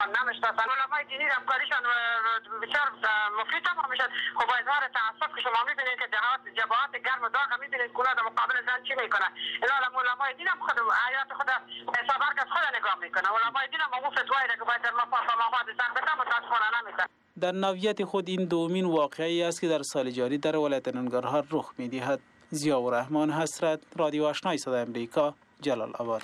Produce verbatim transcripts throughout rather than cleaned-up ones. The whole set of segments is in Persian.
نمیشناسن. علمای دینی همکاریشان بسیار مفید هم میشد. خب با اظهار تاسف که شما میبینید که جهات جبهات گرم و داغ میبینید کلا در مقابل زن چی میکنن. اینا علمای دین هم خود آیات خود حساب از خود نگاه میکنن. علمای دین هم اون فتوایی که باید در مفاهمات زن بدن متاسفانه نمیکنن. در نوعیت خود این دومین واقعی است که در سال جاری در ولایت ننگرهار رخ می‌دهد. ضیاءالرحمن حسرت، رادیو آشنای صدای امریکا، جلال آباد.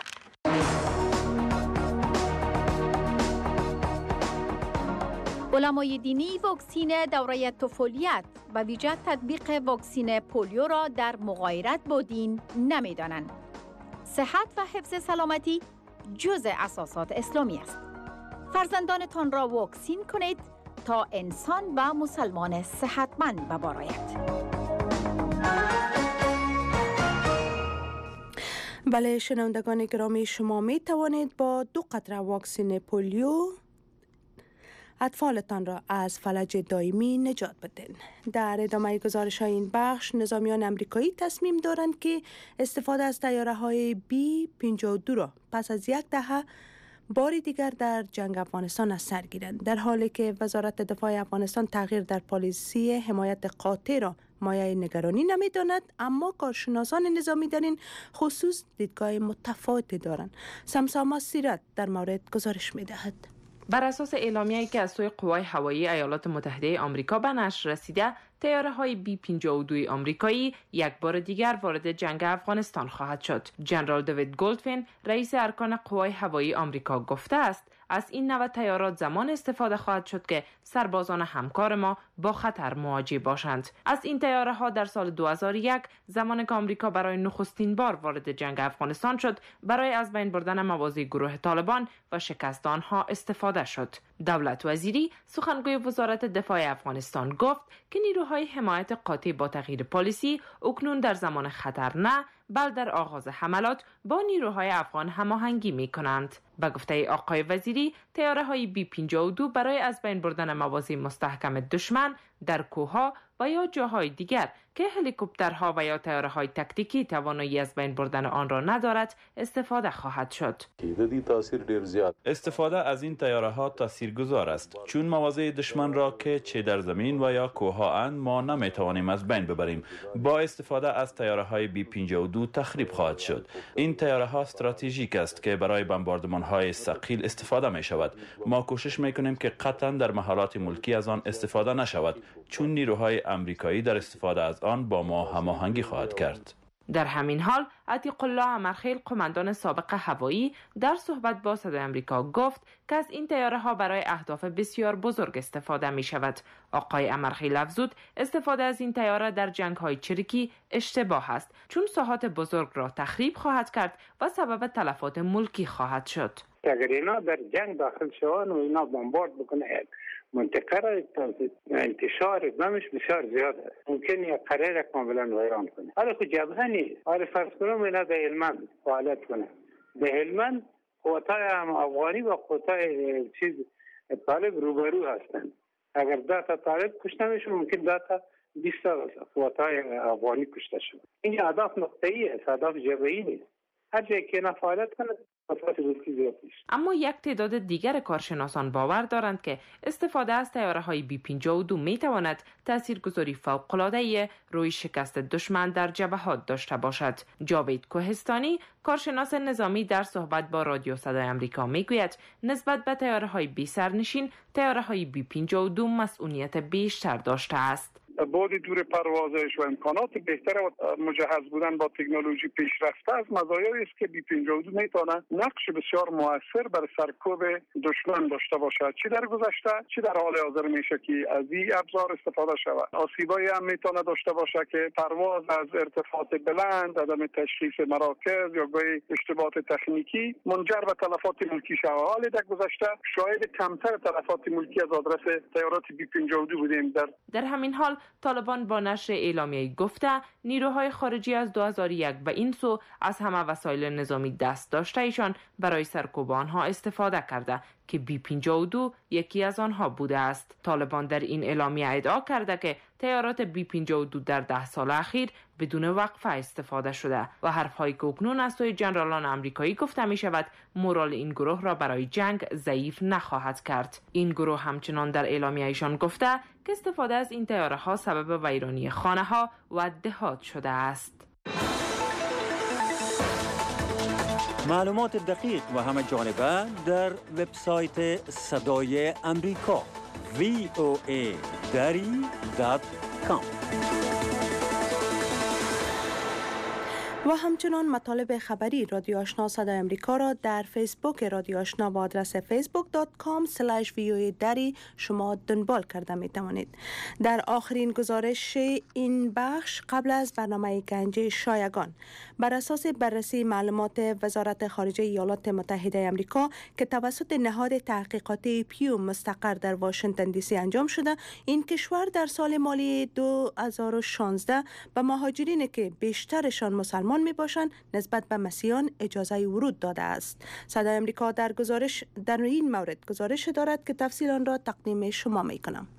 علمای دینی واکسین دوره طفولیت و ویژه تطبیق واکسین پولیو را در مغایرت با دین نمی‌دانند. صحت و حفظ سلامتی جزء اساسات اسلامی است. فرزندانتان را واکسین کنید تا انسان و مسلمان صحتمند بباراید. بله شنوندگان گرامی، شما می توانید با دو قطره واکسن پولیو اطفالتان را از فلج دائمی نجات بدین. در ادامه گزارش های این بخش، نظامیان امریکایی تصمیم دارند که استفاده از طیاره های بی پنجاه و دو را پس از یک دهه باری دیگر در جنگ افغانستان از سر گیرند، در حالی که وزارت دفاع افغانستان تغییر در پالیسی حمایت قاطع را مایه نگرانی نمی‌داند، اما کارشناسان نظامی در این خصوص دیدگاه متفاوتی دارند. سمسامه سیرت در مورد گزارش می‌دهد. بر اساس اعلامیه‌ای که از سوی قوای هوایی ایالات متحده آمریکا به نشر رسیده، طیاره‌های بی پنجاه و دو آمریکایی یک بار دیگر وارد جنگ افغانستان خواهد شد. جنرال دیوید گولدفین، رئیس ارکان قوای هوایی آمریکا گفته است از این نوع طیارات زمان استفاده خواهد شد که سربازان همکار ما با خطر مواجه باشند. از این طیاره‌ها در سال دو هزار و یک زمانی که آمریکا برای نخستین بار وارد جنگ افغانستان شد، برای از بین بردن مواضع گروه طالبان و شکست آنها استفاده شد. دولت وزیری، سخنگوی وزارت دفاع افغانستان، گفت که نیروهای حمایت قاطع با تغییر پالیسی اکنون در زمان خطر نه، بل در آغاز حملات با نیروهای افغان هماهنگی می کنند. به گفته آقای وزیری، طیاره‌های بی پنجاه و دو برای از بین بردن مواضع مستحکم دشمن در کوه‌ها و یا جاهای دیگر که هلیکوپترها و یا طیاره‌های تاکتیکی توانایی از بین بردن آن را ندارد استفاده خواهد شد. استفاده از این طیاره‌ها تاثیرگذار است، چون مواضع دشمن را که چه در زمین و یا کوه‌ها اند ما نمی‌توانیم از بین ببریم. با استفاده از طیاره‌های بی پنجاه و دو تخریب خواهد شد. این طیاره‌ها استراتژیک است که برای بمباردمان‌های ثقیل استفاده می‌شود. ما کوشش می‌کنیم که قطعاً در محلات ملکی از آن استفاده نشود، چون نیروهای آمریکایی در استفاده از آن با ما هماهنگی خواهد کرد. در همین حال، عتیق الله امرخیل، قماندان سابق هوایی، در صحبت با صدای آمریکا گفت که از این طیاره ها برای اهداف بسیار بزرگ استفاده می شود. آقای امرخیل افزود استفاده از این طیاره در جنگ های چریکی اشتباه است، چون ساحات بزرگ را تخریب خواهد کرد و سبب تلفات ملکی خواهد شد. اگر اینا در جنگ داخل شوند و اینا بمبارد بکنه، منطقه را انتشار نمش بسیار زیاد است. ممکن یک قره را کاملا ویران کنه. حالا که جبهه نیست. حالا فرض کنم اینا در هلمند فعالیت کنه. در هلمند قوتای افغانی و قوتای چیز طالب روبرو هستند. اگر داتا طالب کشته میشه، ممکن داتا بیست قوتای افغانی کشته شد. این اهداف نقطه‌ای است، اهداف جبهه‌ای نیست. هر جایی که اینا فعالیت کنه اما یک تعداد دیگر کارشناسان باور دارند که استفاده از طیاره‌های بی پنجاه و دو می‌تواند تاثیرگذاری فوق‌العاده‌ای روی شکست دشمن در جبهات داشته باشد. جاوید کوهستانی، کارشناس نظامی، در صحبت با رادیو صدای آمریکا میگوید نسبت به طیاره‌های بی سرنشین، طیاره‌های بی پنجاه و دو مسئولیت بیشتر داشته است. بعد دور پروازش و امکانات بهتر و مجهز بودن با تکنولوژی پیشرفته از مزایایی است که بی پنجاه و دو میتونه نقش بسیار موثر بر سرکوب دشمن داشته باشد. چی در گذشته چی در حال حاضر میشه که از این ابزار استفاده شود. آسیبایی هم میتونه داشته باشه که پرواز از ارتفاعات بلند، عدم تشخیص مراکز یا گاهی اشتباهات تکنیکی منجر به تلفات ملکی شود. حال در گذشته شاهد کمتر تلفات ملکی از آدرس طیارات بی پنجاه و دو بودیم. در در همین حال طالبان با نشر اعلامیه‌ای گفته نیروهای خارجی از دو هزار و یک و این سو از همه وسایل نظامی دست داشته ایشان برای سرکوب آنها استفاده کرده که بی پنجاه و دو یکی از آنها بوده است. طالبان در این اعلامیه ادعا کرده که طیارات بی پنجاه و دو در ده سال اخیر بدون وقفه استفاده شده و حرف‌هایی که اکنون از سوی جنرالان آمریکایی گفته می شود مورال این گروه را برای جنگ ضعیف نخواهد کرد. این گروه همچنان در اعلامیه‌شان گفته که استفاده از این طیاره‌ها سبب ویرانی خانه‌ها و دهات شده است. معلومات دقیق و همه جانبه در وبسایت صدای امریکا وی او ای دری دات کام. و همچنان مطالب خبری رادیو آشنا صدای امریکا را در فیسبوک رادیو آشنا با آدرس فیسبوک دات کام اسلش وی او ای دری شما دنبال کرده می توانید. در آخرین گزارش این بخش قبل از برنامه گنج شایگان بر اساس بررسی معلومات وزارت خارجه ایالات متحده امریکا که توسط نهاد تحقیقاتی پیو مستقر در واشنگتن دی سی انجام شده، این کشور در سال مالی دو هزار و شانزده به مهاجرین که بیشترشان مسلمان می باشند نسبت به مسیحیان اجازه ورود داده است. صدای امریکا در گزارش در این مورد گزارش دارد که تفصیل آن را تقدیم شما می کنم.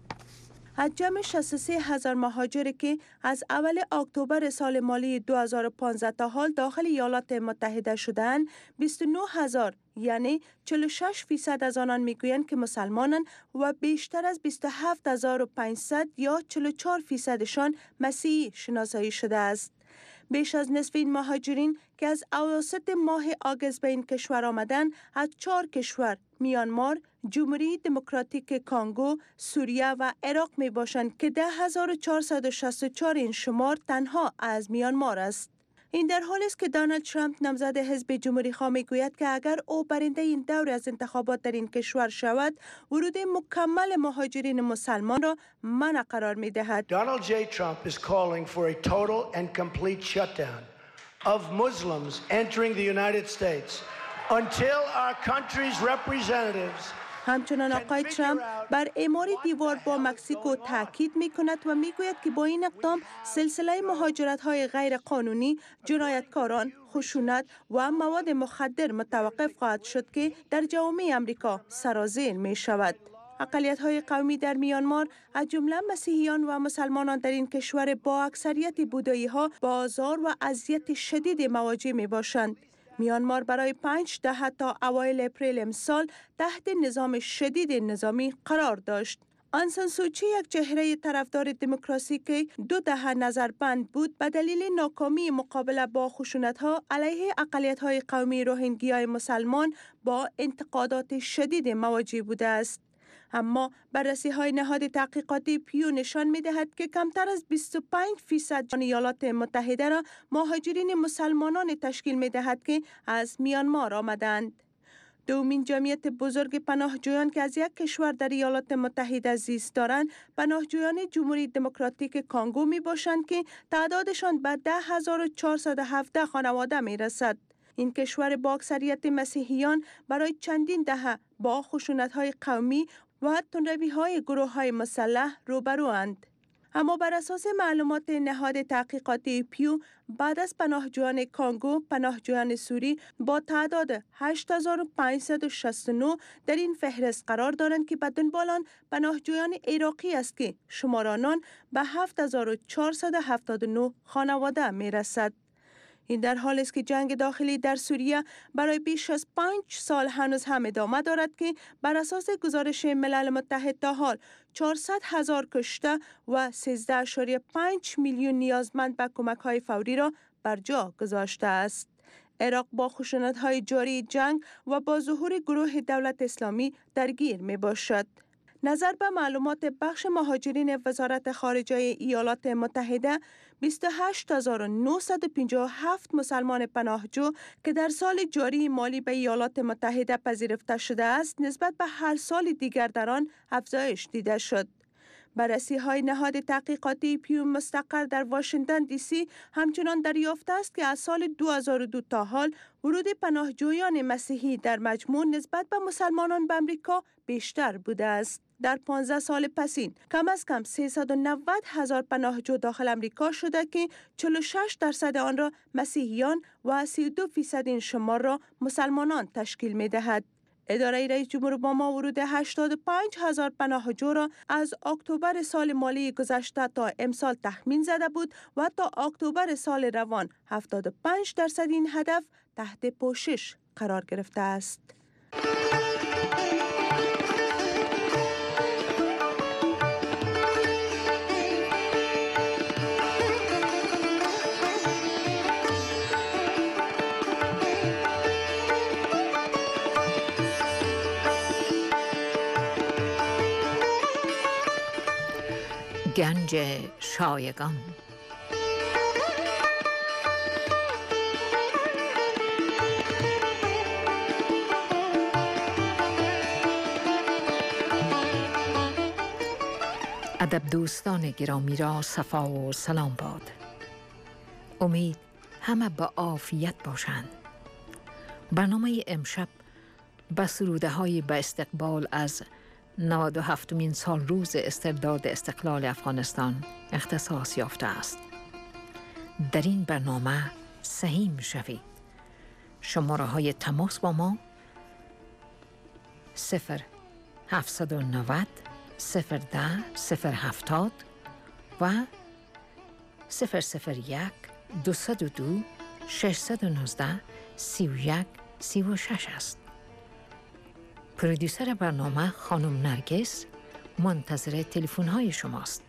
از جمع شصت و سه هزار مهاجری که از اول اکتبر سال مالی دو هزار و پانزده تا حال داخل ایالات متحده شدند، بیست و نه هزار یعنی چهل و شش فیصد از آنان میگویند که مسلمانند و بیشتر از بیست و هفت هزار و پانصد یا چهل و چهار فیصدشان مسیحی شناسایی شده است. بیش از نصف این مهاجرین که از اواسط ماه آگوست به این کشور آمدند از چهار کشور میانمار، جمهوری دموکراتیک کانگو، سوریه و عراق می باشند که ده هزار و چهارصد و شصت و چهار این شمار تنها از میانمار است. این در حالی است که دونالد ترامپ نامزد حزب جمهوری خواه میگوید که اگر او برنده این دور از انتخابات در این کشور شود، ورود مکمل مهاجرین مسلمان را منع قرار میدهد. Donald J. Trump is calling for a total and complete shutdown of Muslims entering the United States until our country's representatives. همچنان آقای ترامپ بر اعمار دیوار با مکزیکو تاکید می کند و می گوید که با این اقدام سلسله مهاجرت های غیر قانونی، جنایتکاران، خشونت و مواد مخدر متوقف خواهد شد که در جوامع امریکا سرازیر می شود. اقلیت های قومی در میانمار از جمله مسیحیان و مسلمانان در این کشور با اکثریت بودایی ها با آزار و اذیت شدید مواجه می باشند. میانمار برای پنج دهه تا اوایل اپریل امسال تحت نظام شدید نظامی قرار داشت. آن سان سوچی، یک چهره طرفدار دموکراسی که دو دهه نظربند بود، به دلیل ناکامی مقابله با خشونت‌ها علیه اقلیت‌های قومی روهینگیای مسلمان با انتقادات شدید مواجه بوده است. اما بررسی های نهاد تحقیقاتی پیو نشان می دهد که کمتر از بیست و پنج فیصد ایالات متحده را مهاجرین مسلمانان تشکیل می دهد که از میانمار آمدند. دومین جمعیت بزرگ پناهجویان که از یک کشور در ایالات متحده زیست دارند، پناهجویان جمهوری دموکراتیک کانگو می باشند که تعدادشان به ده هزار و چهارصد و هفده خانواده می رسد. این کشور با اکثریت مسیحیان برای چندین دهه با خشونت‌های قومی و تندروی‌های گروه‌های مسلح روبروند. اما بر اساس معلومات نهاد تحقیقاتی پیو، بعد از پناهجویان کانگو، پناهجویان سوری با تعداد هشت هزار و پانصد و شصت و نه در این فهرست قرار دارند که به دنبال آن پناهجویان عراقی است که شمار آنان به هفت هزار و چهارصد و هفتاد و نه خانواده می‌رسد. این در حالی است که جنگ داخلی در سوریه برای بیش از پنج سال هنوز هم ادامه دارد که بر اساس گزارش ملل متحد تا حال چهارصد هزار کشته و سیزده ممیز پنج میلیون نیازمند به کمک‌های فوری را بر جا گذاشته است. عراق با خشونت‌های جاری جنگ و با ظهور گروه دولت اسلامی درگیر می باشد. نظر به معلومات بخش مهاجرین وزارت خارجه ایالات متحده، بیست و هشت هزار و نهصد و پنجاه و هفت مسلمان پناهجو که در سال جاری مالی به ایالات متحده پذیرفته شده است، نسبت به هر سال دیگر در آن افزایش دیده شد. بررسی های نهاد تحقیقاتی پیو مستقر در واشنگتن دی سی همچنان دریافته است که از سال دو هزار و دو تا حال ورود پناهجویان مسیحی در مجموع نسبت به مسلمانان به امریکا بیشتر بوده است. در پانزده سال پسین کم از کم سیصد و نود هزار پناهجو داخل امریکا شده که چهل و شش درصد آن را مسیحیان و سی و دو فیصد این شمار را مسلمانان تشکیل می دهد. اداره رئیس جمهور اوباما ورود هشتاد و پنج هزار پناهجو را از اکتبر سال مالی گذشته تا امسال تخمین زده بود و تا اکتبر سال روان هفتاد و پنج درصد این هدف تحت پوشش قرار گرفته است. گنج شایگان. ادب دوستان گرامی را صفا و سلام باد. امید همه با عافیت باشند. برنامه امشب به سروده های به استقبال از نود و هفتمین سال روز استرداد استقلال افغانستان اختصاص یافته است. در این برنامه سهیم شوید. شماره های تماس با ما صفر هفتصد و نود صفر ده صفر هفتاد و صفر صفر یک دوصد و دو ششصد و نوزده سی و یک سی و شش است. پرودیوسر برنامه خانم نرگس منتظر تلفن های شماست.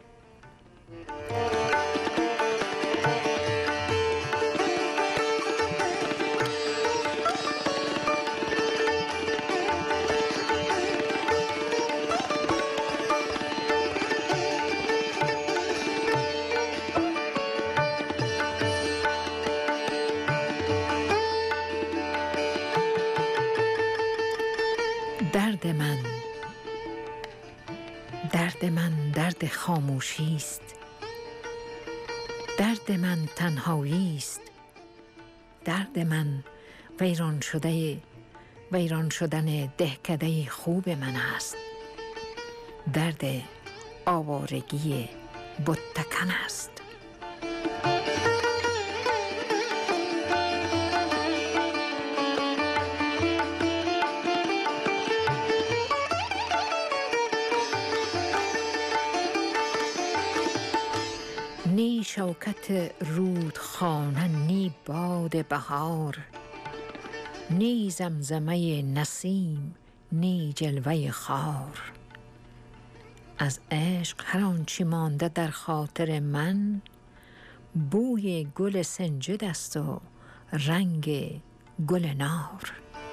درد من درد من درد خاموشی است، درد من تنهایی است، درد من ویران شده ویران شدن دهکده خوب من است، درد آوارگی بتکن است. نی شوکت رودخانه، نی باد بهار، نی زمزمه نسیم، نی جلوه خار. از عشق هر آنچه مانده در خاطر من، بوی گل سنجد است و رنگ گل نار.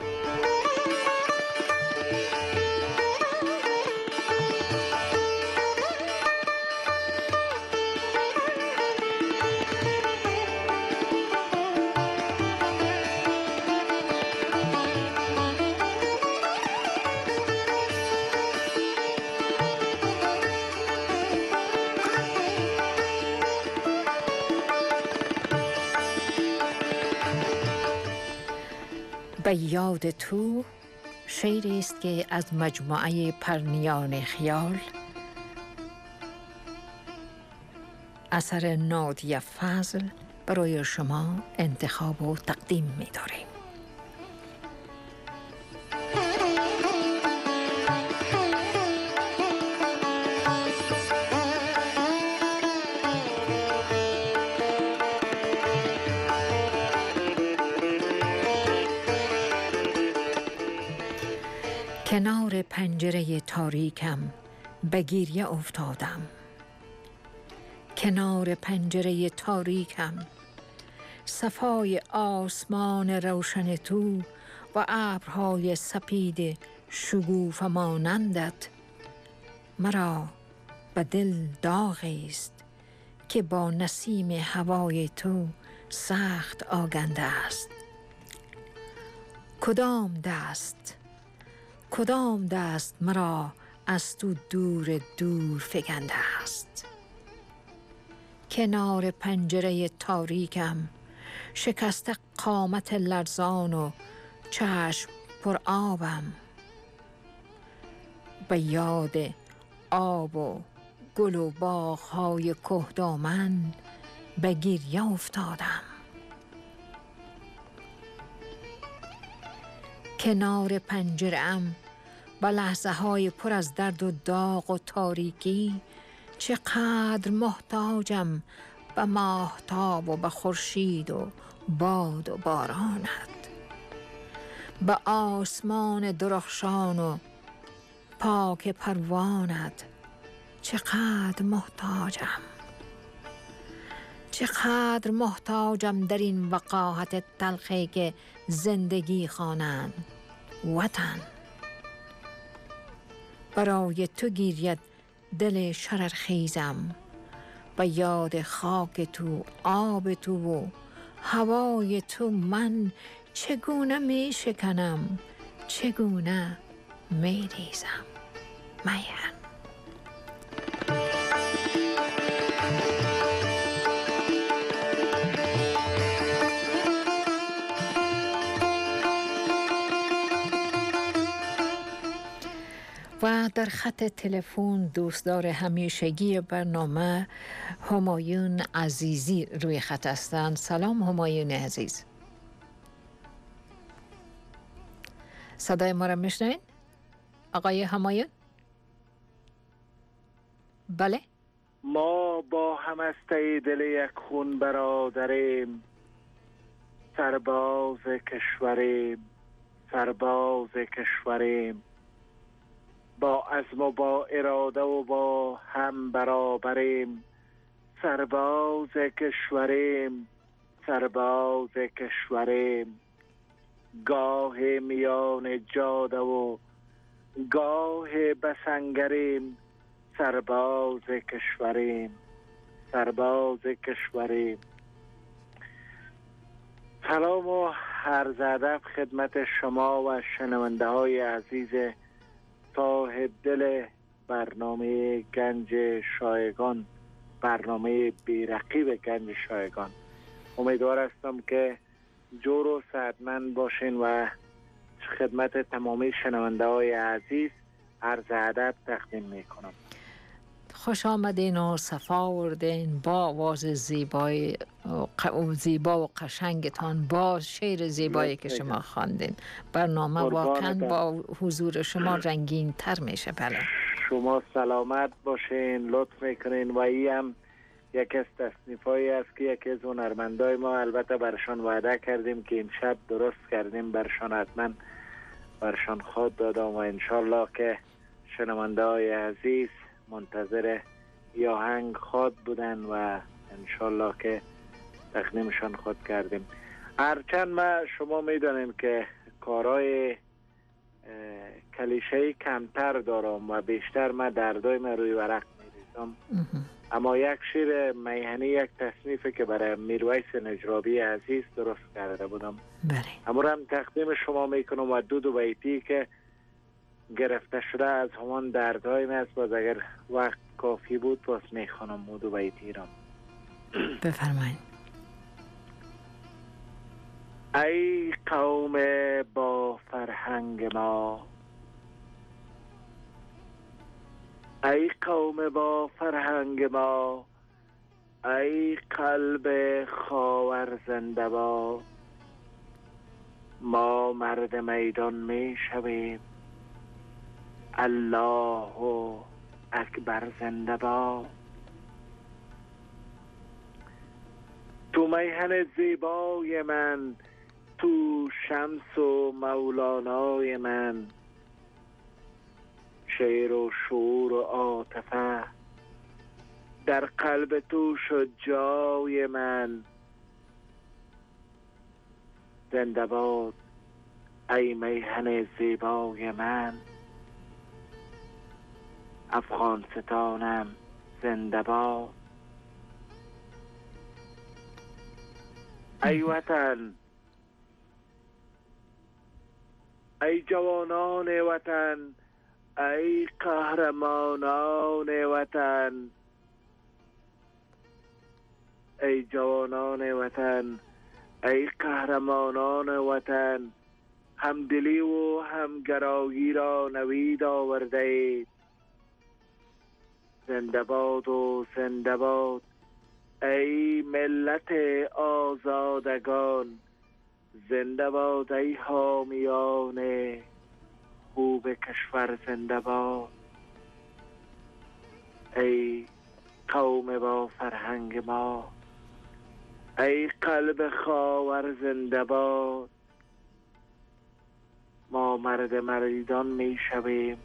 به یاد تو شعری است که از مجموعه پرنیان خیال اثر نادیه فضل برای شما انتخاب و تقدیم می داریم. کنار پنجره تاریکم به گریه افتادم، کنار پنجره تاریکم صفای آسمان روشن تو و ابرهای سپید شگوفه مانندت مرا به دل داغی است که با نسیم هوای تو سخت آگنده است. کدام دست کدام دست مرا از تو دور دور فکنده است؟ کنار پنجره تاریکم شکسته قامت لرزان و چشم پر آبم، به یاد آب و گل و باغ‌های کهدامن به گریه افتادم. کنار پنجره‌ام با لحظه های پر از درد و داغ و تاریکی چقدر محتاجم به ماهتاب و به خورشید و باد و بارانت، به آسمان درخشان و پاک پروانت چقدر محتاجم، چقدر محتاجم در این وقاحت تلخی که زندگی خوانند وطن. برای تو گیرید دل شررخیزم، به یاد خاک تو، آب تو و هوای تو من چگونه می شکنم، چگونه می ریزم. میهن. و در خط تلفن دوستدار همیشگی برنامه همایون عزیزی روی خط هستند. سلام همایون عزیز. صدای ما را میشنوین؟ آقای همایون؟ بله؟ ما با همسته دل یک خون برادریم، سرباز کشوریم، سرباز کشوریم، با عزم و با اراده و با هم برابریم، سرباز کشوریم، سرباز کشوریم، گاه میان جاده و گاه بسنگریم، سرباز کشوریم، سرباز کشوریم. سلام و عرض ادب خدمت شما و شنونده های عزیز صاحب دل برنامه گنج شایگان، برنامه بی‌رقیب گنج شایگان. امیدوار هستم که جور و صحتمند باشین و خدمت تمامی شنونده های عزیز عرض ادب تقدیم میکنم. خوش آمدین و صفا آوردین با آواز زیبای و زیبا و قشنگتان، با شعر زیبایی که شما خواندین. برنامه واقعا با حضور شما رنگین تر میشه. بله شما سلامت باشین، لطف میکنین. و ای هم یک از تصنیفایی است که یکی از هنرمندای ما البته برشان وعده کردیم که این شب درست کردیم، برشان حتما برشان خود دادم و انشالله که شنونده های عزیز منتظر یا هنگ خود بودن و انشالله که تقدیمشان خود کردیم. هرچند ما شما میدانیم که کارهای کلیشه‌ای کمتر دارم و بیشتر ما دردای من روی ورق میریزم، اما یک شعر میهنی، یک تصنیفی که برای میرویس نجرابی عزیز درست کرده بودم، بله اما هم تقدیم شما میکنم و دو دو بیتی که گرفته شده از همان دردهای من است. باز اگر وقت کافی بود باز میخوانم و دو بیتی را. بفرمایید. ای قوم با فرهنگ ما، ای قوم با فرهنگ ما، ای قلب خاور زنده با، ما مرد میدان می شویم، الله اکبر زنده با. تو میهن زیبای من، تو شمس و مولانای من، شعر و شور و عاطفه در قلب تو شد جای من. زنده باد ای میهن زیبای من، افغانستانم زنده باد. ای وطن، ای جوانان وطن، ای قهرمانان وطن، ای جوانان وطن، ای قهرمانان وطن، همدلی و همگرایی را نوید آورده اید. زنده باد و زنده باد ای ملت آزادگان، زنده باد ای حامیان خوب کشور، زنده باد ای قوم با فرهنگ ما، ای قلب خاور، زنده باد. ما مرد مردان می شویم،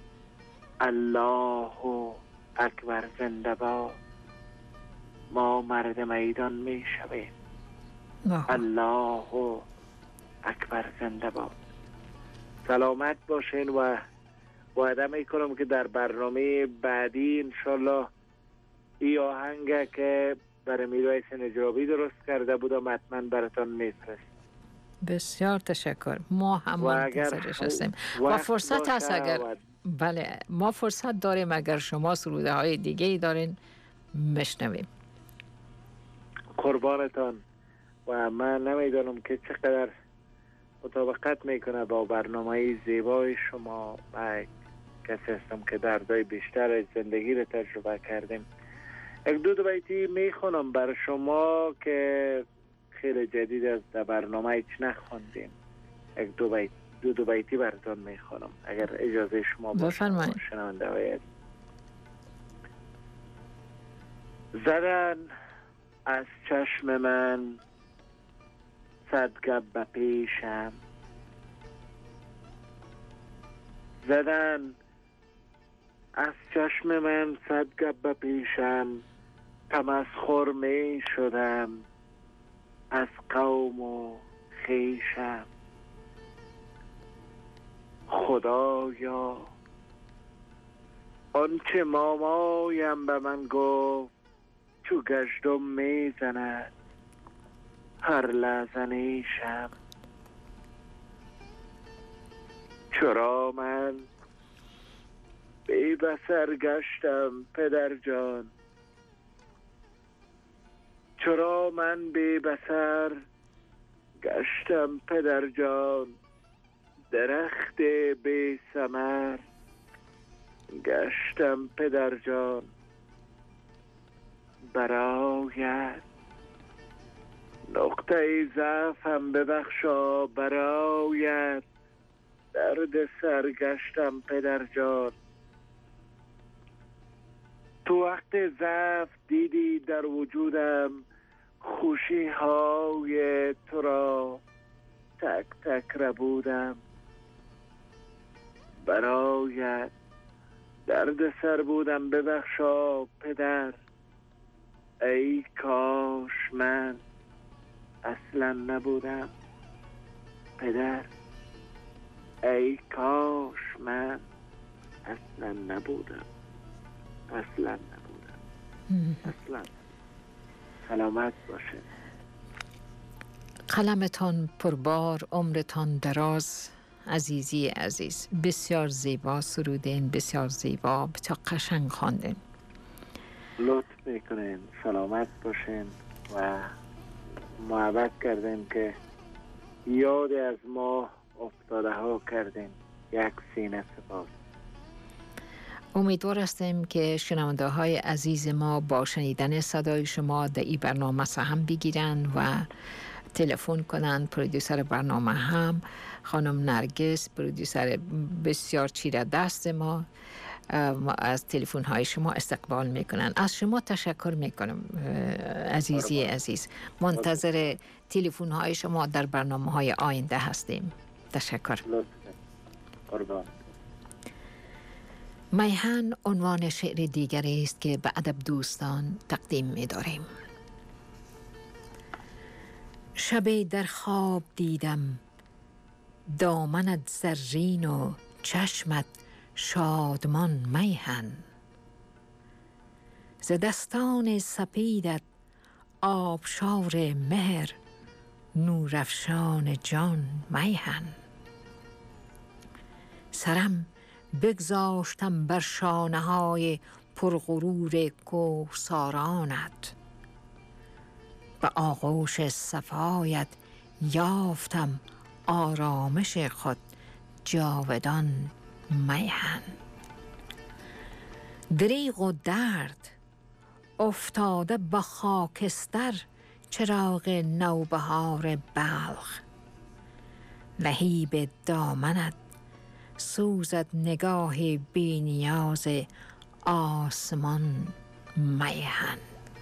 الله اکبر، زنده باد. ما مرد میدان می شویم، الله اکبر، زنده باد. سلامت باشین و وعده می کنم که در برنامه بعدی انشالله ای آهنگ که برای میرو حسین اجرابی درست کرده بودم حتما براتان میفرست. بسیار تشکر. ما هم منتظرش هستیم و فرصت هست اگر و... بله ما فرصت داریم اگر شما سروده های دیگه ای دارین مشنویم. قربانتان. و من نمیدانم که چقدر مطابقت میکنه با برنامه زیبای شما. من کسی هستم که دردای بیشتر از زندگی رو تجربه کردیم. یک دو دو بیتی میخونم بر شما که خیلی جدید از در برنامه هیچ نخوندیم. یک دو بیت دو دو بیتی براتون میخونم اگر اجازه شما باشه. شنونده های زدن از چشم من صد گب به پیشم، زدن از چشم من صد گب به پیشم، تمسخر می شدم از قوم و خیشم. خدایا آنچه مامایم به من گفت چو گشتم می زند هر لحظه نیشم. چرا من بی بصر گشتم پدر جان، چرا من بی بصر گشتم پدر جان، درخت بی ثمر گشتم پدر جان. برایت نقطه ضعفم ببخشا، برایت درد سر گشتم پدر جان. تو وقت ضعف دیدی در وجودم خوشی های تو را تک تک ربودم. برایت درد سر بودم ببخشا پدر، ای کاش من اصلا نبودم پدر، ای کاش من اصلا نبودم، اصلا نبودم، اصلا. سلامت باشه. قلمتان پربار، عمرتان دراز. عزیزی عزیز، بسیار زیبا سرودین، بسیار زیبا، بسیار قشنگ خواندین. لطف میکنین. سلامت باشین و محبت کردین که یاد از ما افتاده ها کردین. یک سینه سپاس. امیدوار هستیم که شنونده های عزیز ما با شنیدن صدای شما در این برنامه سهم بگیرن و تلفن کنن. پرودیوسر برنامه هم خانم نرگس، پرودیوسر بسیار چیره دست ما، از تلفن های شما استقبال میکنن. از شما تشکر میکنم عزیزی عزیز. منتظر تلفن های شما در برنامه های آینده هستیم. تشکر. میهن عنوان شعر دیگری است که به ادب دوستان تقدیم می‌داریم. شب در خواب دیدم دامنت زرین و چشمت شادمان میهن، ز دستان سپیدت آبشار مهر نورافشان جان میهن. سرم بگذاشتم بر شانه های پرغرور کوهسارانت، به آغوش صفایت یافتم آرامش خود جاودان میهن. دریغ و درد افتاده با خاکستر چراغ نوبهار بلخ لهیب دامنت سوزد نگاه بی نیاز آسمان میهن.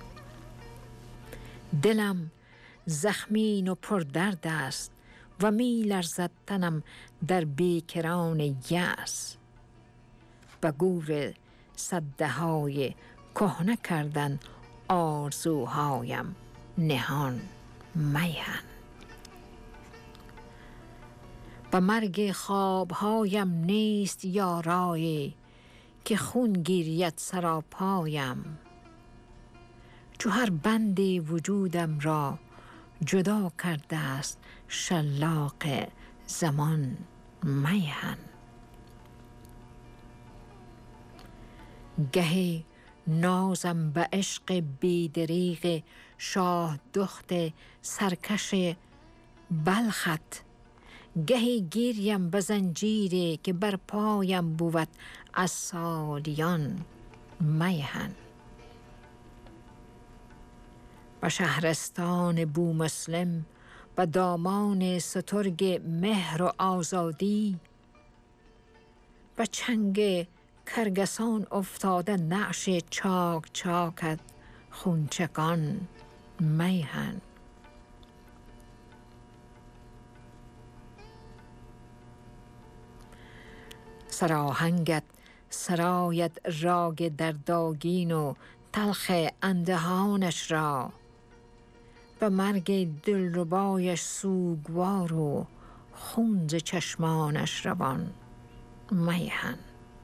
دلم زخمین و پردرد است و می لرزد تنم در بیکران یأس. به گور سده های کهنه کردن آرزوهایم نهان میهن. به مرگ خوابهایم نیست یارایی که خون گیرید سراپایم. چو هر بندی وجودم را جدا کرده است شلاق زمان میهن. گهی نازم به عشق بیدریغ شاه دخت سرکش بلخت. گهی گیریم به زنجیری که بر پایم بود از سالیان میهن. به شهرستان بو مسلم به دامان سترگ مهر و آزادی. به چنگ کرگسان افتاده نعش چاک چاکت خونچکان میهن. سراهنگت سرایت راگ درداگین و تلخ اندهانش را. به مرگ دلربایش سوگوار و خون ز چشمانش روان میهن.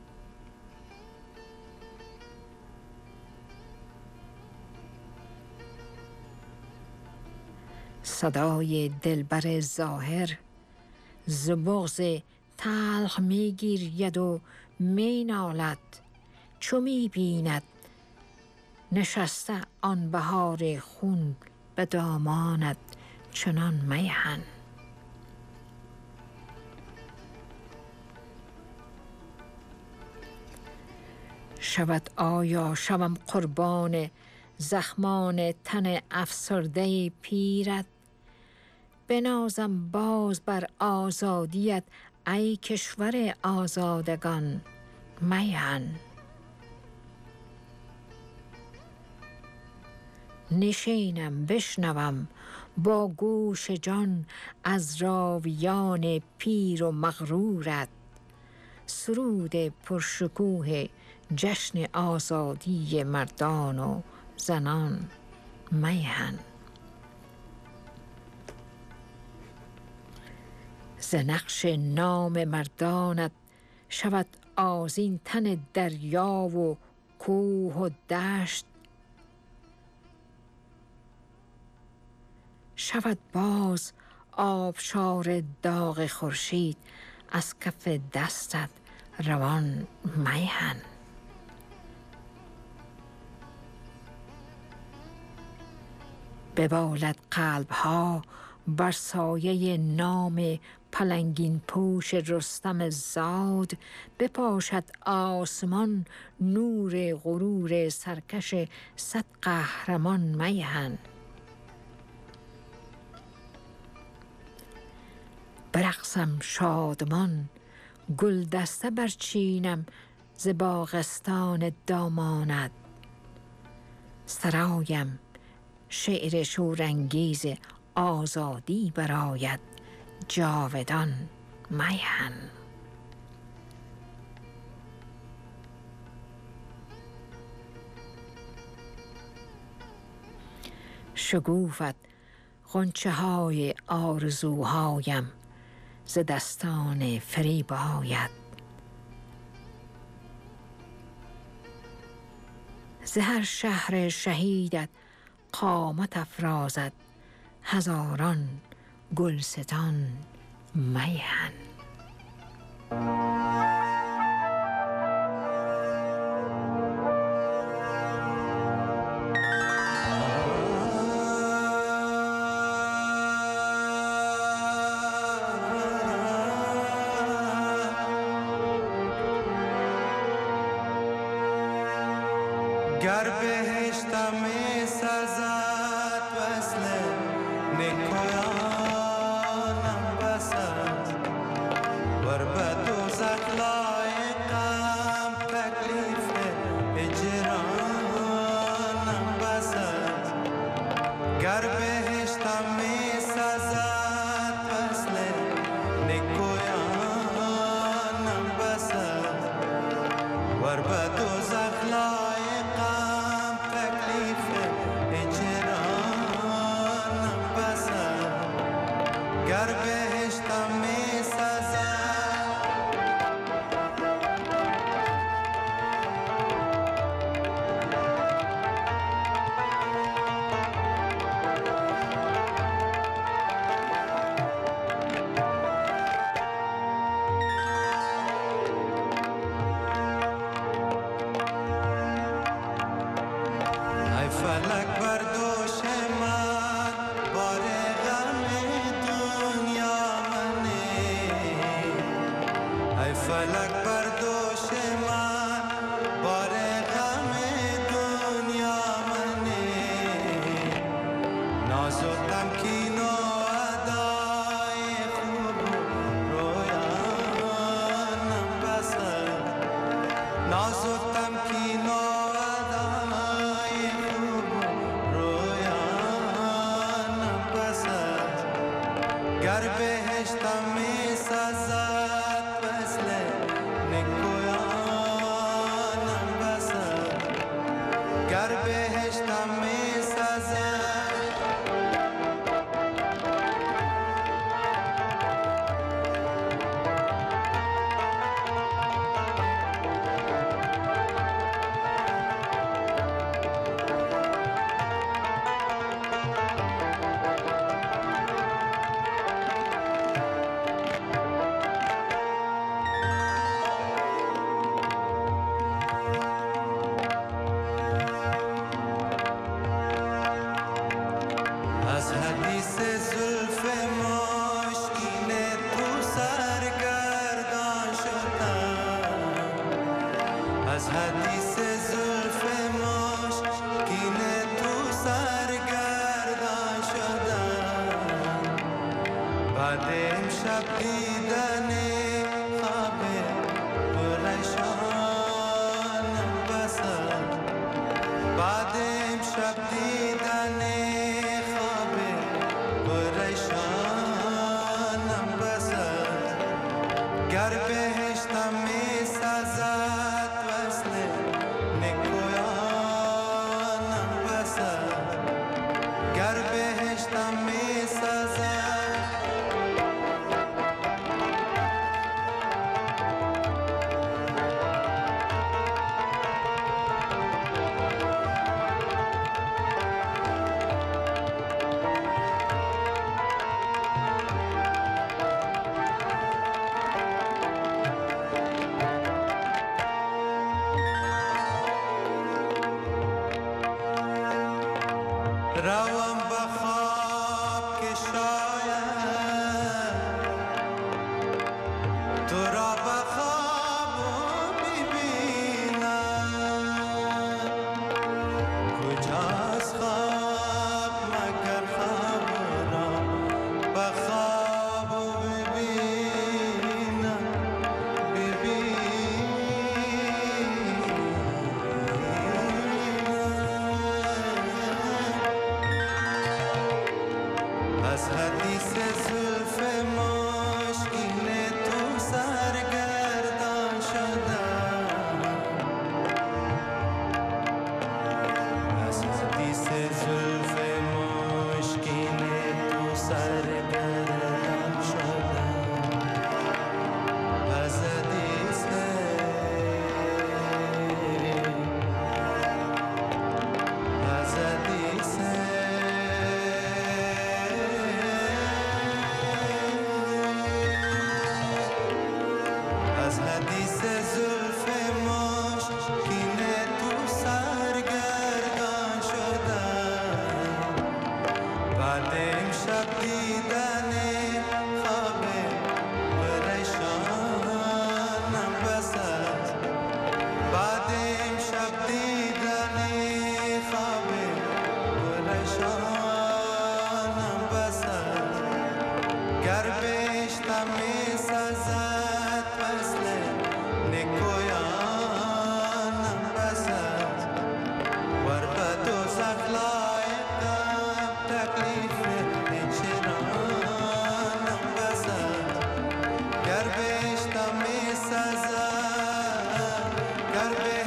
صدای دلبر ظاهر ز بغض تلخ می گیرید و می نالد. چو می بیند نشسته آن بهار خون به دامانت چنان میهن. شود آیا شوم قربان زخمان تن افسرده پیرت. بنازم باز بر آزادیت ای کشور آزادگان میهن. نشینم بشنوم با گوش جان از راویان پیر و مغرورت. سرود پرشکوه جشن آزادی مردان و زنان میهن. ز نقش نام مردانت شود آذین تن دریا و کوه و دشت. شود باز آبشار داغ خورشید از کف دستت روان میهن. ببالد قلبها بر سایه نام پلنگین پوش رستم زاد. بپاشد آسمان نور غرور سرکش صد قهرمان میهن. برقصم شادمان گل دسته برچینم ز باغستان دامانت. سرایم شعر شورانگیز آزادی براید جاودان میهن. شگوفت غنچه های آرزوهایم ز دستان فریب آید. ز هر شهر شهیدت قامت افرازد هزاران گلستان میهن. گر بهشتم می سزد وصل نیکویانم بسد.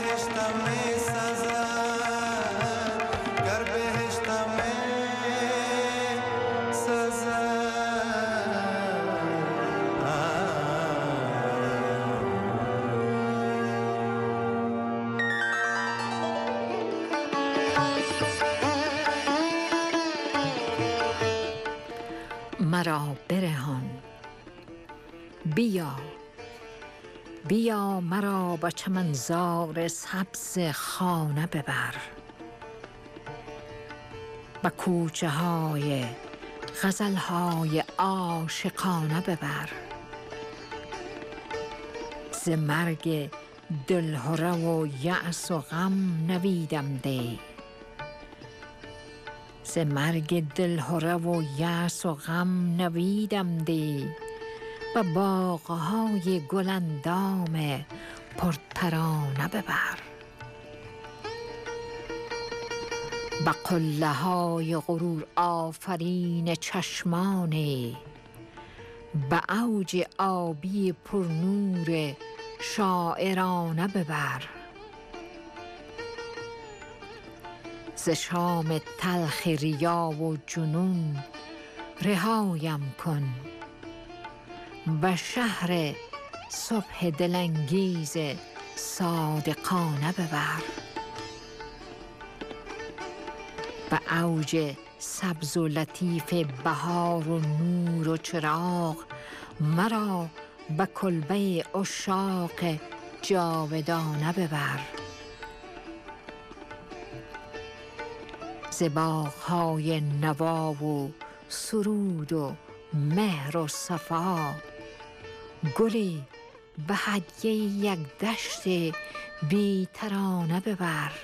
بهشتم می سزد گر بهشتم می سزد مرا برهان، بیا بیا مرا به چمنزار سبز خانه ببر، به کوچه های غزل های عاشقانه ببر، ز مرگ دلهره و یأس و غم نویدم دی، ز مرگ دلهره و یأس و غم نویدم دی، به باغهای گلندام پرترانه ببر، به قله های غرور آفرین چشمانی، به اوج آبی پرنور شاعرانه ببر، ز شام تلخ ریا و جنون رهایم کن، به شهر صبح دلانگیز صادقانه ببر، به اوج سبز و لطیف بهار و نور و چراغ مرا به کلبه عشاق جاودانه ببر، ز باغ‌های نوا و سرود و مهر و صفا گلی به هدیه یک دشت بی ترانه ببر،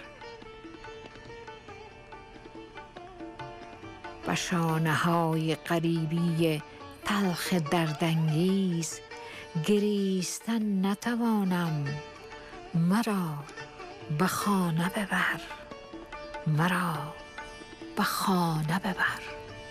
به شانه های غریبی تلخ دردانگیز گریستن نتوانم، مرا به خانه ببر، مرا به خانه ببر.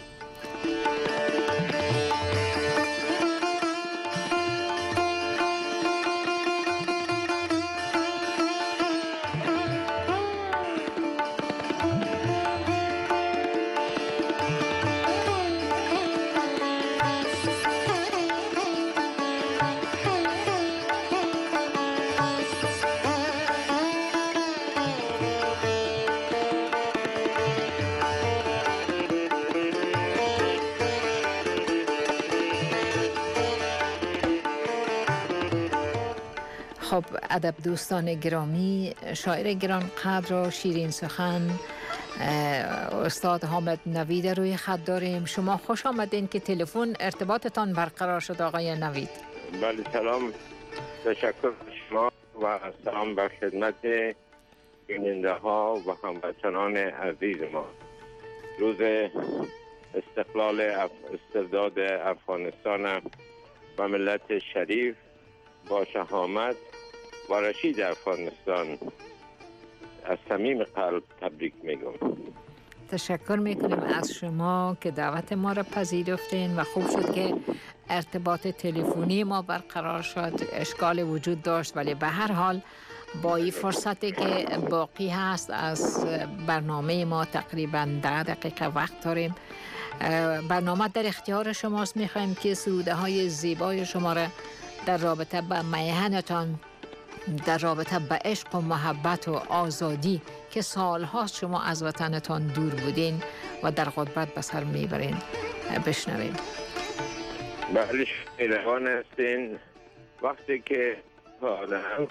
خب ادب دوستان گرامی، شاعر گران قدر و شیرین سخن استاد حامد نوید روی خط داریم. شما خوش آمدین که تلفن ارتباطتان برقرار شد آقای نوید. بله سلام، تشکر شما و سلام بر خدمت بیننده ها و هموطنان عزیز ما. روز استقلال اف... استرداد افغانستان و ملت شریف با شهامت و رشید افغانستان از صمیم قلب تبریک میگم. تشکر میکنیم از شما که دعوت ما را پذیرفتین و خوب شد که ارتباط تلفنی ما برقرار شد. اشکال وجود داشت ولی به هر حال با این فرصتی که باقی هست از برنامه ما تقریبا ده دقیقه وقت داریم. برنامه در اختیار شماست. میخوایم که سروده های زیبای شما را در رابطه با میهنتان، در رابطه با عشق و محبت و آزادی که سالهاست شما از وطنتان دور بودین و در غربت به سر میبرین بشنویم. بله شیروان هستین. وقتی که آدم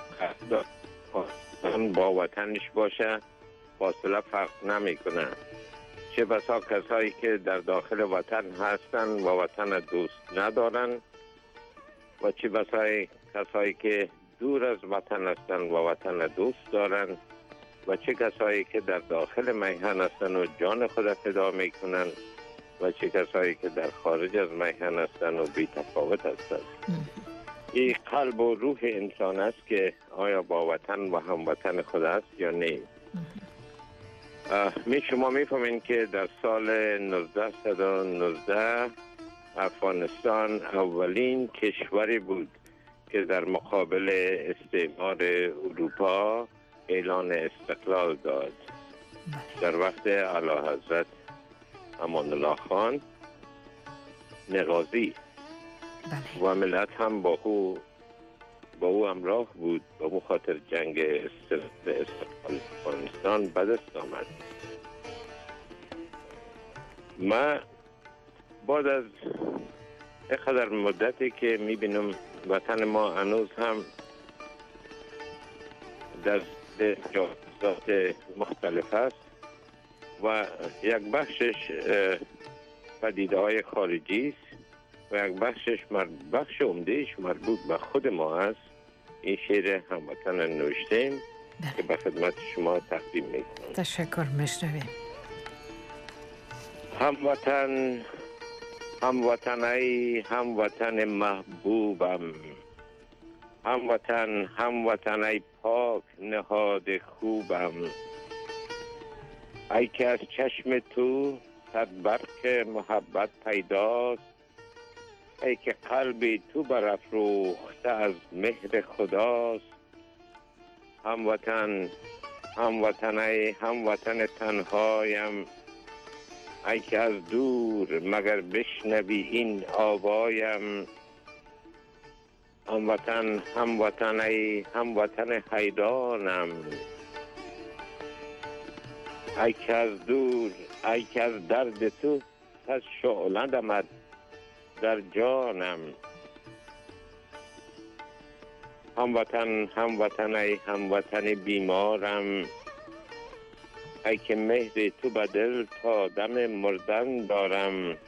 با وطنش باشه فاصله فرق نمی کنه. چه بسا کسایی که در داخل وطن هستن و وطن دوست ندارن و چه بسای کسایی که دور از وطن هستن و وطن دوست دارن و چه کسایی که در داخل میهن هستن و جان خود فدا میکنن و چه کسایی که در خارج از میهن هستن و بی تفاوت هستن. این قلب و روح انسان است که آیا با وطن و هموطن خود است یا نه. می شما میفهمین که در سال نوزده و نوزده افغانستان اولین کشوری بود که در مقابل استعمار اروپا اعلان استقلال داد. در وقت اعلیحضرت امان الله خان نغازی و ملت هم با او با او همراه بود. با او خاطر جنگ استقلال افغانستان به دست آمد. ما بعد از اینقدر مدتی که میبینم وطن ما هنوز هم در جزئیات مختلف است و یک بخشش پدیده های خارجی است و یک بخشش بخش عمدهش مربوط به خود ما است. این شعر هموطن نوشتیم که به خدمت شما تقدیم میکنم. تشکر. میشنویم. هموطن هموطنی هموطن محبوبم، هموطن هموطنی پاک نهاد خوبم، ای که از چشم تو صد برق محبت پیداست، ای که قلب تو برافروخته از مهر خداست. هموطن هموطنی هموطن تنهایم، ای که از دور مگر بشنوی این آوایم. هموطن هموطنی هموطن حیرانم، ای که از دور ای که از درد تو از شعله دمد در جانم. هموطن هموطنی هموطن بیمارم، ای که مهر تو به دل تا دم مردن دارم.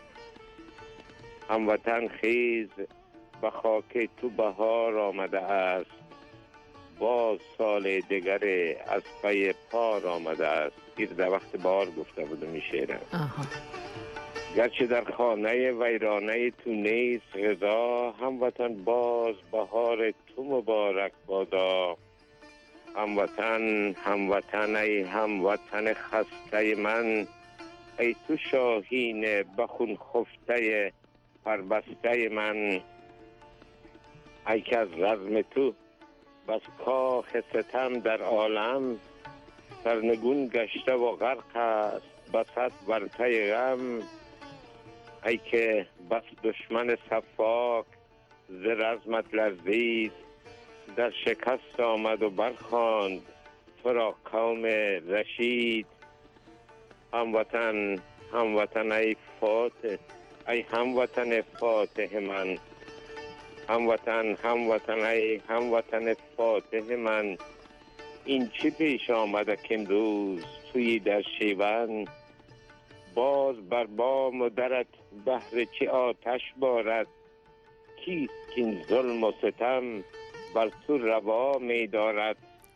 هموطن خیز به خاک تو بهار آمده است، باز سال دیگر از پی پار آمده است. این در وقت بار گفته بودم این شعره. گرچه در خانه ویرانه تو نیست غذا، هموطن باز بهار تو مبارک بادا. هموطن هموطن ای هموطن خسته من، ای تو شاهین بخون خفته پربسته من. ای که از رزم تو بس کاخ ستم در عالم، سرنگون گشته و غرق است بسط ورطه غم. ای که بس دشمن صفاک ز رزمت لرزید، در شکست آمد و برخواند تو را قوم رشید. هموطن هموطن ای فاتح ای هموطن فاتح من، هموطن هموطن ای هموطن فاتح من. این چی پیش آمده که امروز توی در شیون، باز بر بام و درت بهر چی آتش بارد. کیست که این ظلم و ستم بر تو روا می دارد.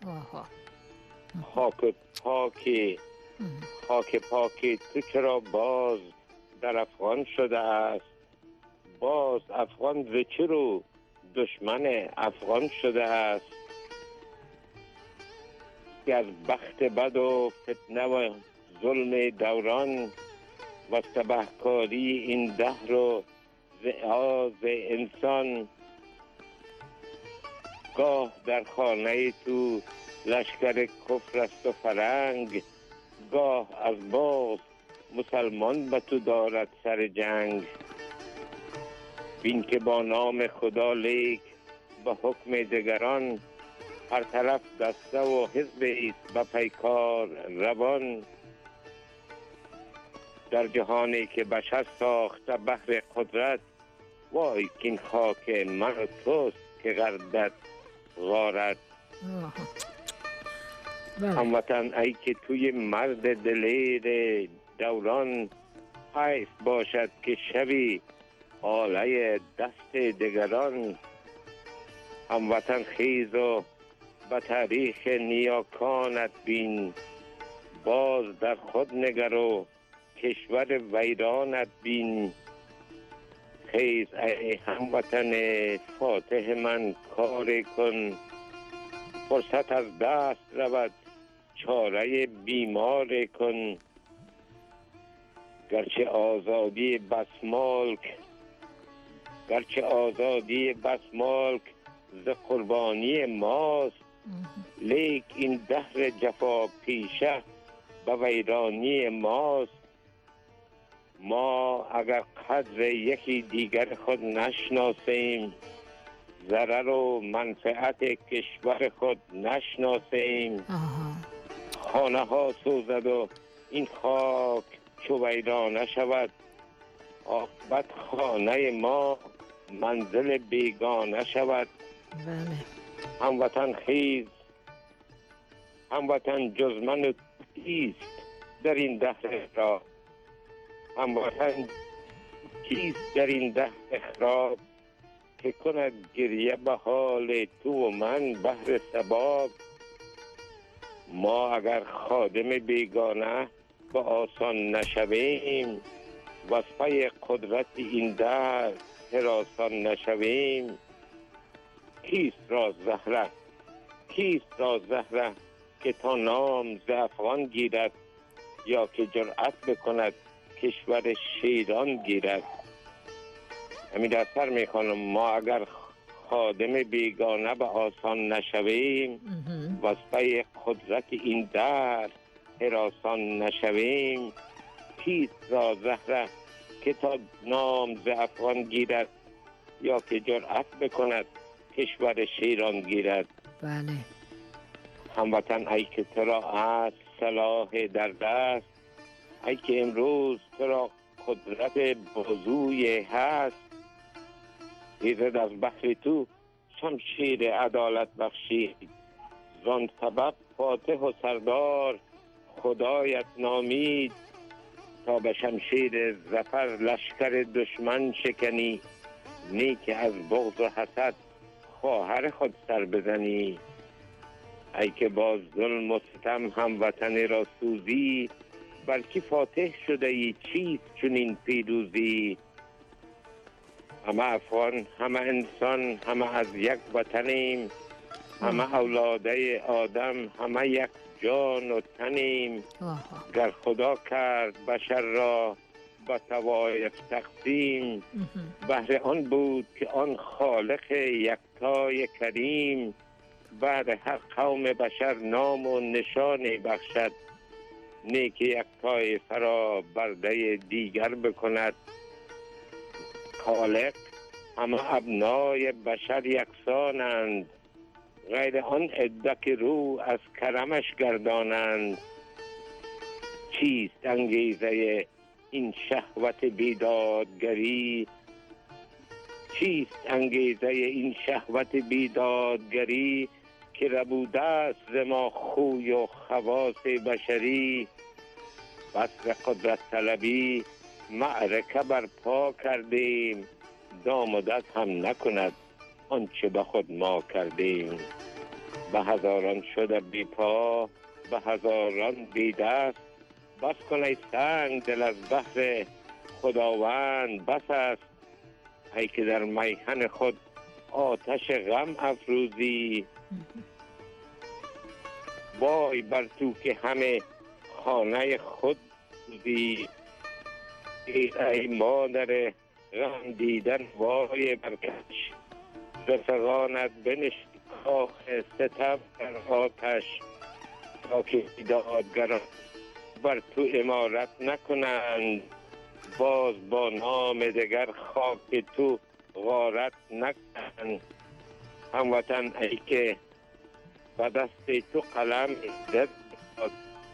خاک پاکی خاک پاکی تو چرا باز در افغان شده است، باز افغان ز چه رو دشمن افغان شده است. که از بخت بد و فتنه و ظلم دوران و سبهکاری این دهر و زعاز انسان، گاه در خانه تو لشکر کفر است و فرنگ، گاه از باز مسلمان به تو دارد سر جنگ. بین که با نام خدا لیک به حکم دگران، هر طرف دسته و حزب ایست به پیکار روان. در جهانی که بشر ساخته بحر قدرت، وای که این خاک من و توست که گردد غارت. هموطن ای که توی مرد دلیر دوران، حیف باشد که شوی آله دست دگران. هموطن خیز و به تاریخ نیاکانت بین، باز در خود نگر و کشور ویرانت بین. خیز ای هموطن فاتح من کار کن، فرصت از دست رود چاره بیمار کن. گرچه آزادی بس ملک گرچه آزادی بس ملک ز قربانی ماست، لیک این دهر جفا پیشه به ویرانی ماست. ما اگر قدر یکی دیگر خود نشناسیم، ضرر و منفعت کشور خود نشناسیم، خانه ها سوزد و این خاک چو ویرانه شود، عاقبت خانه ما منزل بیگانه شود. بله. هموطن خیز، هموطن جز من کیست در این دهر خراب، هموطن کیست در این دهر خراب، که کند گریه به حال تو و من بهر ثواب. ما اگر خادم بیگانه به آسان نشویم، وصفه قدرت این دهر هراسان نشویم، کیست را زهره، کیست را زهره که تا نام ز افغان گیرد، یا که جرأت بکند کشور شیران گیرد. همین در سر میخوانم ما اگر خادم بیگانه به آسان نشویم، وصفه قدرت این در هراسان نشویم، کیست را زهره که تا نام ز افغان گیرد، یا که جرأت بکند کشور شیران گیرد. بله. هموطن ای که تو را است صلاح در دست، ای که امروز تو را قدرت بازوی هست، ایزد از بحر تو شمشیر عدالت بخشید، زان سبب فاتح و سردار خدایت نامید، تا به شمشیر ظفر لشکر دشمن شکنی، نیک از بغض و حسد خواهر خود سر بزنی. ای که با ظلم و ستم هموطن را سوزی، بلکه فاتح شده ای چیست چنین پیروزی. همه افغان، همه انسان، همه از یک وطنیم، همه اولاده آدم، همه یک جان و تنیم. گر خدا کرد بشر را به طوایف تقسیم، بهر آن بود که آن خالق یکتای کریم، بعد هر قوم بشر نام و نشانی بخشد، نیک یکتای فرا برده دیگر بکند. خالق همه ابنای بشر یکسانند، غیر آن عده که رو از کرمش گردانند. چیست انگیزه این شهوت بیدادگری، چیست انگیزه این شهوت بیدادگری، که ربوده است ز ما خوی و خواص بشری. بس قدرت طلبی معرکه برپا کردیم، دام و دست هم نکند آنچه به خود ما کردیم. به هزاران شده بی پا، به هزاران بی دست، بس کن ای سنگ دل از بحر خداوند بس است. ای که در میهن خود آتش غم افروزی، وای بر تو که همه خانه خود سوزی. ای مادر غم دیدن وای برکش، رفقانت بنشت کاخ ستم در آتش، تا که دادگران بر تو امارت نکنند، باز با نام دگر خاک تو غارت نکنند. هموطن ای که به دست تو قلم عزت داد،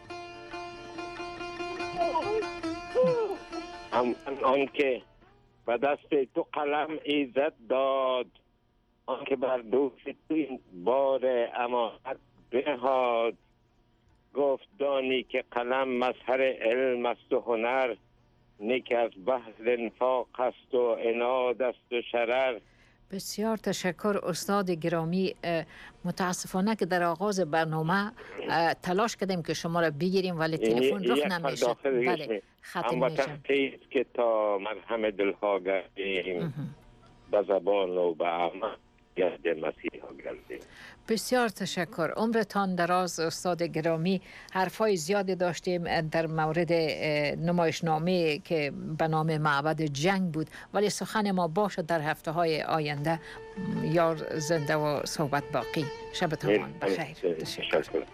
هموطن آن که به دست تو قلم عزت داد، آن که بر دوست تو این بار امانت بنهاد. گفت دانی که قلم مظهر علم است و هنر، نیک از بحر انفاق است و عناد است و شرر. بسیار تشکر استاد گرامی. متاسفانه که در آغاز برنامه تلاش کردیم که شما را بگیریم ولی تلفن رخ نمیشه. بله خط میشه که تا مرهم دلها گردیم، به زبان و به عمل یاد مسیحا گردیم. بسیار تشکر. عمرتان دراز استاد گرامی. حرفای زیادی داشتیم در مورد نمایشنامه که به نام معبد جنگ بود، ولی سخن ما باشد در هفته های آینده. یار زنده و صحبت باقی. شبتان بخیر. تشکر.